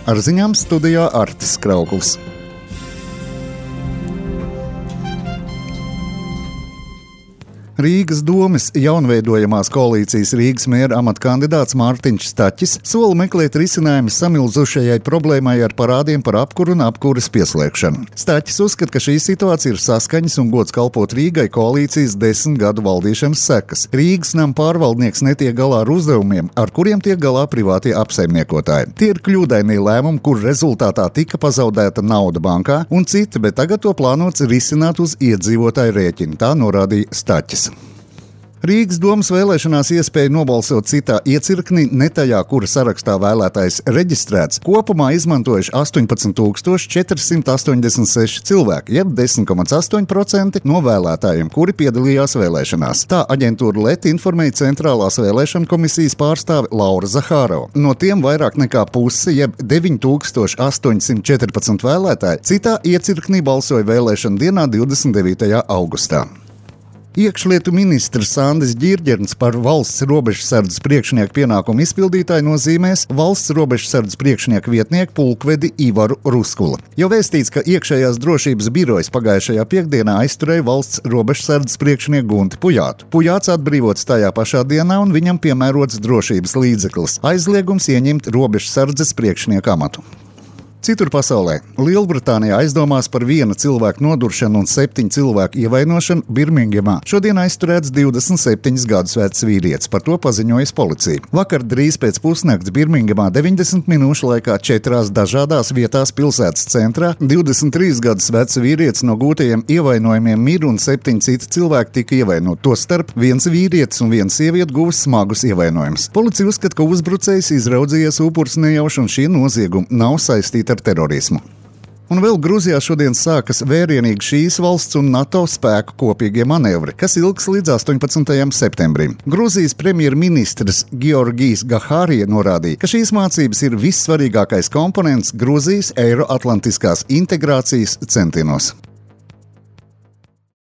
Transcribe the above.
Ar ziņām studijā Artis Krauklis. Rīgas domes jaunveidojamās koalīcijas Rīgas mēra amata kandidāts Mārtiņš Staķis sola meklēt risinājumu samilzušajai problēmai ar parādiem par apkuru un apkuras pieslēgšanu. Staķis uzskata, ka šī situācija ir saskaņas un gods kalpot Rīgai koalīcijas 10 gadu valdīšanas sekas. Rīgas nama pārvaldnieks netiek galā ar uzdevumiem, ar kuriem tiek galā privātie apsaimniekotāji. Tie ir kļūdainie lēmumi, kur rezultātā tika pazaudēta nauda bankā un citi, bet tagad to plānots risināt uz iedzīvotāju rēķinu, tā norādīja Staķis. Rīgas domes vēlēšanās iespēja nobalsot citā iecirknī, ne tajā, kura sarakstā vēlētājs reģistrēts, kopumā izmantojuši 18,486 cilvēki, jeb 10,8% no vēlētājiem, kuri piedalījās vēlēšanās. Tā aģentūra LET informēja Centrālās vēlēšana komisijas pārstāve Laura Zahārova. No tiem vairāk nekā puse, jeb 9814 vēlētāji, citā iecirknī balsoja vēlēšana dienā 29. augustā. Iekšlietu ministrs Sandis Ģirģerns par valsts robežsardzes priekšnieku pienākumu izpildītāju nozīmēs valsts robežsardzes priekšnieku vietnieku pulkvedi Ivaru Ruskula. Jau vēstīts, ka iekšējās drošības birojas pagājušajā piekdienā aizturēja valsts robežsardzes priekšnieku Gunti Pujātu. Pujāts atbrīvots tajā pašā dienā un viņam piemērots drošības līdzeklis - aizliegums ieņemt robežsardzes priekšnieku amatu. Citur pasaulē Lielbritānijā aizdomās par 1 cilvēku noduršanu un 7 cilvēku ievainošanu Birmingemā šodien aizturēts 27 gadus vecs vīrietis, par to paziņojas policija. Vakar drīz pēc pusnakts Birmingemā 90 minūšu laikā 4 dažādās vietās pilsētas centrā 23 gadus vecs vīrietis no gūtajiem ievainojumiem mira un 7 citi cilvēki tika ievainoti. Tostarp 1 vīrietis un 1 sieviete guva smagus ievainojumus. Policija uzskata, ka uzbrucējs izraudzījies upurs nejauši un šie noziegumi nav saistīti ar terorismu. Un vēl Gruzijā šodien sākas vērienīgi šīs valsts un NATO spēku kopīgie manevri, kas ilgs līdz 18. septembrim. Gruzijas premjerministrs Georgijs Gahārija norādīja, ka šīs mācības ir vissvarīgākais komponents Gruzijas eiroatlantiskās integrācijas centienos.